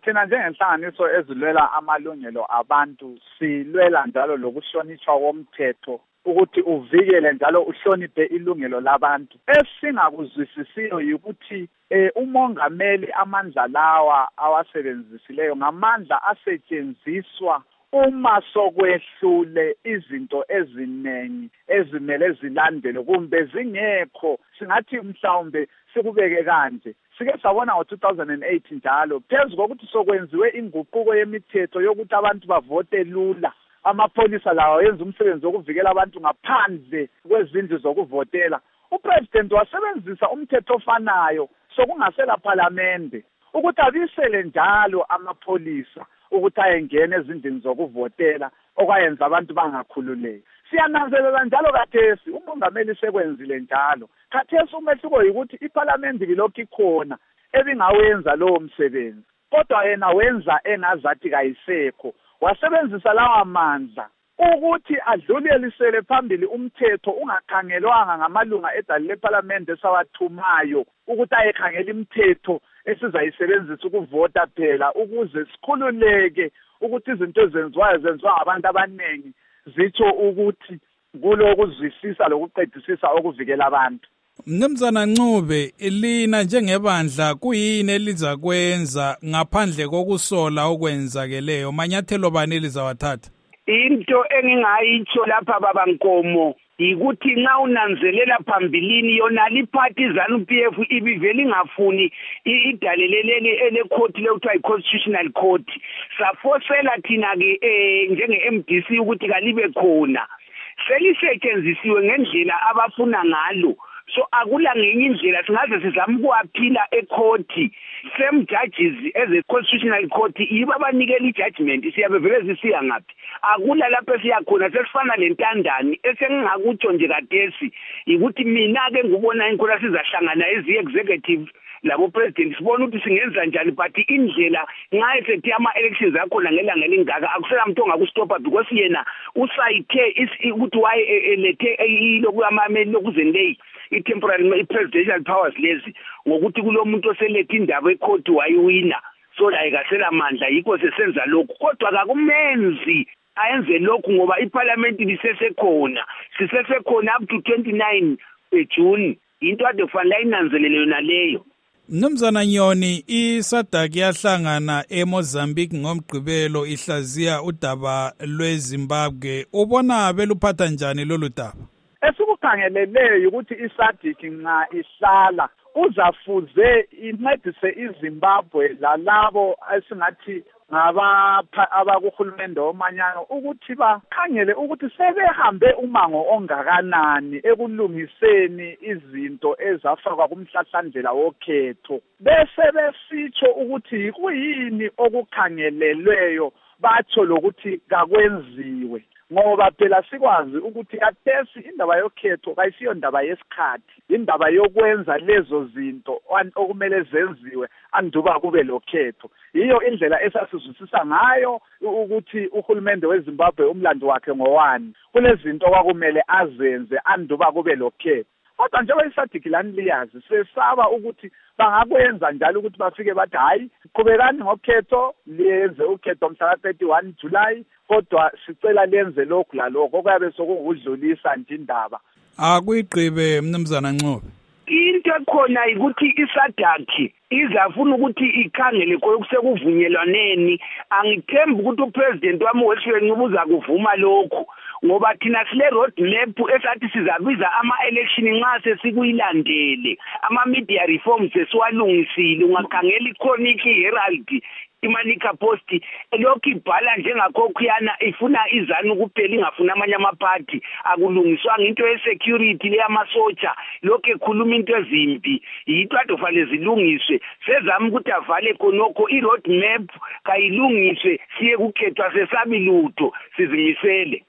thina njengenhlanganiso ezilwela amalungelo abantu silwela njalo lokuhlonishwa komthetho ukuthi uvikele njalo uhloniphe ilungelo labantu. Esingakuzwisisiyo ukuthi umongameli amandla lawa awasebenzisileyo ngamandla asetshenziswa uma sokwehlule izinto eziningi ezimele zilandele kumbe zingekho singathi mhlawumbe sikubeke kanje. Sike sabona ngo-2008 njalo phezu kokuthi sokwenziwe inguquko yemithetho yokuthi abantu bavote lula. Amapholisa lawo yenza umsebenzi wokuvikela abantu ngaphandle kwezindlu zokuvotela. Upresident wasebenzisa umthetho ofanayo sokungasela parliamente ukuthi abisele njalo amapholisa ukuthi ayengena ezindlini zokuvotela okwayenza abantu bangakhululeki. Siyananzelela njalo kathesi umongameli sekwenzile njalo. Kathesi umehluko ukuthi iparliament bilokhu ikhona ebingawenza lowo msebenzi. Kodwa yena wenza engazathi kayisekho. Wasebenzisa lawa mandla ukuthi adlulisele phambili umthetho ungakhangelwanga ngamalunga edali leparlamente esawathumayo ukuthi ayekhangela imithetho esizayisebenzisa ukuvota phela ukuze sikhululeke ukuthi izinto ezenziwayo zenziwa ngabantu abaningi zitsho ukuthi kulokuzwisisa lokuqedisisa okuvikela abantu. Mnumzana Ncube, lina njengebandla kuyini elizakwenza ngaphandle kokusola okwenzakeleyo? Manyathelo bani elizawathatha? Into engingayitsho lapha baba Nkomo ukuthi nxa unanzelela phambilini yona liphathi ZANU-PF ibivele ingafuni idaleleleli elecourt lekuthiwa i-constitutional court. Safosela thina ke njenge-MDC ukuthi kalibe khona. Selisetshenzisiwe ngendlela abafuna ngalo. So akula ngenye indlela singaze sizama ukuaphila ecourt. Same judges as a constitutional court yibo abanikela ijudgment siyabe vele zisiya ngaphi. Akula lapho esiyakhona sesifana lentandani esengingakutsho nje kadesi ukuthi mina ke ngubona inkolo sizahlangana ezi-executive labo president sibona ukuthi singenza njani but indlela nxa esethi ama-elections akhona ngelanga elingaka akusela muntu ongakustopa because yena usayithe ukuthi wayelethe ilokuamameli lokuzendei i-temporary presidential powers lezi ngokuthi kulomuntu oselethe indaba ecourt wayiwina so la ikasela mandla yikho sesenza lokhu kodwa kakumenzi ayenze lokhu ngoba iparliament lisesekhona sisesekhona up to 29 June into ade kufanele inanzelele yona leyo. Mnumzana Nyoni, iSADC yahlangana eMozambique ngomgqibelo ihlaziya udaba lweZimbabwe. Ubona beluphatha njani lolu daba? Esikukhangeleleyo ukuthi iSADC nxa ihlala uzafuze incedise iZimbabwe lalabo esingathi abakuhulumende omanyano ukuthi bakhangele ukuthi sebehambe umango ongakanani ekulungiseni izinto ezafakwa kumhlahlandlela wokhetho bese besitsho ukuthi kuyini okukhangelelweyo batsho lokuthi kakwenziwe ngoba phela sikwazi ukuthi kathesi indaba yokhetho kayisiyo indaba yesikhathi indaba yokwenza lezo zinto okumele zenziwe anduba kube lokhetho yiyo indlela esasizwisisa ngayo ukuthi uhulumende weZimbabwe umlando wakhe ngowani kulezinto kwakumele azenze anduba kube lokhetho kodwa njengoba iSADC lani liyazi sesaba ukuthi bangakwenza njalo ukuthi bafike bathi hayi qhubekani ngokhetho liyenze ukhetho mhla ka-31 July kodwa sicela lenze lokhu lalokho okuyabe sokungudlulisa nje indaba. Akuyigqibe Mnumzana Ncube. Into ekhona ukuthi iSADC izafuna ukuthi ikhangele sekuvunyelwaneni angithembi ukuthi upresident wami wehlweni ubuza kuvuma lokhu ngoba thina sile road map esathi sizabiza ama-election nxa sesikuyilandele ama-media reforms esiwalungisile ungakhangela i-Chronicle, Herald, iManica Post lokhu ibhala njengakhokhuyana ifuna iZANU kuphela ingafuna amanye amaphathi akulungiswanga into ye-security leyamasotsha lokhu ekhuluma into ezimbi yinto ade kufanele zilungiswe sezama ukuthi avale khonokho i-road map kayilungiswe siye kukhethwa sesabi lutho sizimisele.